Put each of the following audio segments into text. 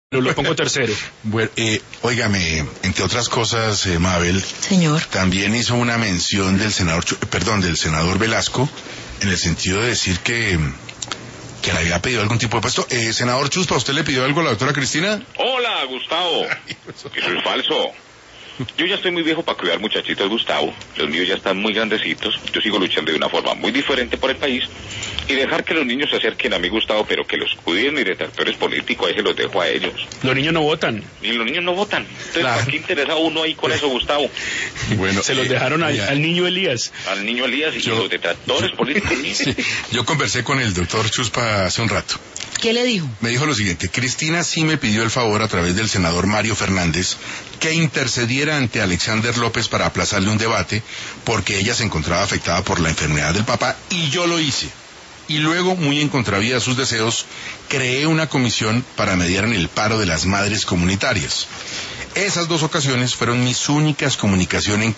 Lo pongo tercero. Bueno, óigame, entre otras cosas, Mabel, señor, también hizo una mención del senador Velasco, en el sentido de decir que le había pedido algún tipo de puesto. Senador Chuspa, ¿usted le pidió algo a la doctora Cristina? Hola, Gustavo. Eso es falso. Yo ya estoy muy viejo para cuidar muchachitos, Gustavo. Los míos ya están muy grandecitos. Yo sigo luchando de una forma muy diferente por el país. Y dejar que los niños se acerquen a mí, Gustavo, pero que los cuiden mis detractores políticos, ahí se los dejo a ellos. Los niños no votan. Y los niños no votan. Entonces, Claro. ¿para qué interesa uno ahí con eso, Gustavo? Bueno, Se los dejaron al niño Elías. Al niño Elías y los detractores políticos. Sí, yo conversé con el doctor Chuspa hace un rato. ¿qué le dijo? Me dijo lo siguiente: Cristina sí me pidió el favor a través del senador Mario Fernández que intercediera ante Alexander López para aplazarle un debate porque ella se encontraba afectada por la enfermedad del papá, y yo lo hice. Y luego, muy en contravía de sus deseos, creé una comisión para mediar en el paro de las madres comunitarias. Esas dos ocasiones fueron mis únicas comunicaciones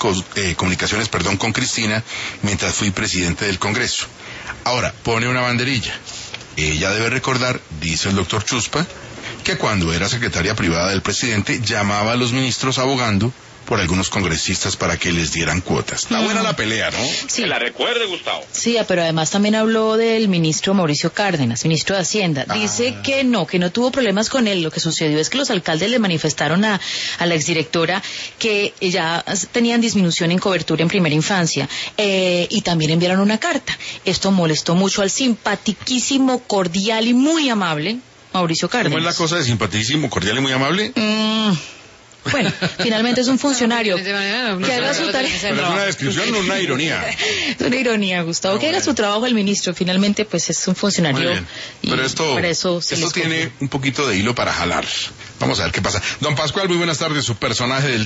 con Cristina mientras fui presidente del Congreso. Ahora, pone una banderilla. Ella debe recordar, dice el doctor Chuspa, que cuando era secretaria privada del presidente llamaba a los ministros abogando por algunos congresistas para que les dieran cuotas. Está buena la pelea, ¿no? Sí. Que la recuerde, Gustavo. Sí, pero además también habló del ministro Mauricio Cárdenas, ministro de Hacienda. Dice que no tuvo problemas con él. Lo que sucedió es que los alcaldes le manifestaron a la exdirectora que ya tenían disminución en cobertura en primera infancia, y también enviaron una carta. Esto molestó mucho al simpatiquísimo, cordial y muy amable Mauricio Cárdenas. ¿Cómo es la cosa de simpaticísimo, cordial y muy amable? Bueno, finalmente es un funcionario que haga su tarea. Pero es una descripción, no una ironía. Es una ironía, Gustavo, que haga su trabajo el ministro. Finalmente, pues es un funcionario. Muy bien. Pero esto tiene un poquito de hilo para jalar. Vamos a ver qué pasa. Don Pascual, muy buenas tardes. Su personaje del